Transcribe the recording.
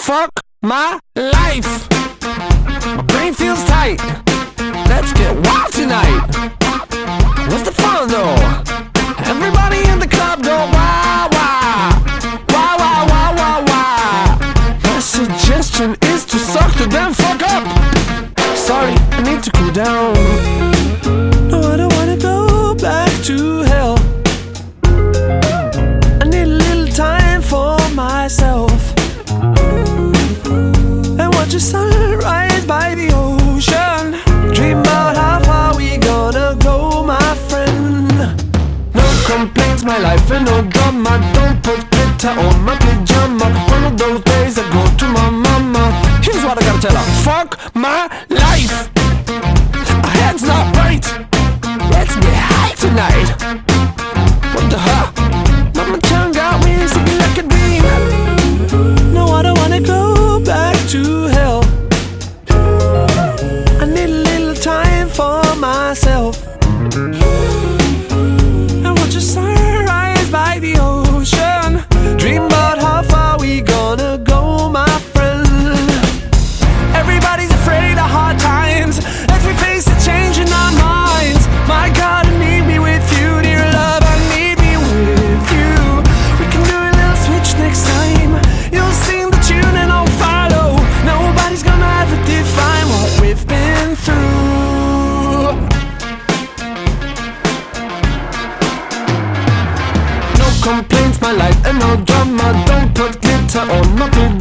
Fuck my life. My brain feels tight. Let's get wild tonight. What's the fun though? Everybody in the club go wah wah, wah wah wah wah wah. My suggestion is to suck the damn fuck up. Sorry, I need to cool down. No, I don't wanna go back to hell. I need a little time for myself. And watch the sunrise by the ocean. Dream about how far we gonna go, my friend. No complaints, my life and no drama. Don't put glitter on my pajama. One of those days I go to my mama. Here's what I gotta tell her. Fuck my life. Our head's not right. Let's get high tonight. What the hell? Mama tongue got me singing like a dream. No, I don't wanna go back to hell. I need a little time for myself. And watch the sunrise by the ocean. Dream about how far we gonna go, my friend. Everybody's afraid of hard times as we face a change in our minds. My God, I need me with you, dear love, I need me with you. We can do a little switch next time. You'll sing the tune and I'll follow. Nobody's gonna ever define what we've been through. No complaints, my life and no drama. Don't put glitter on my pajama.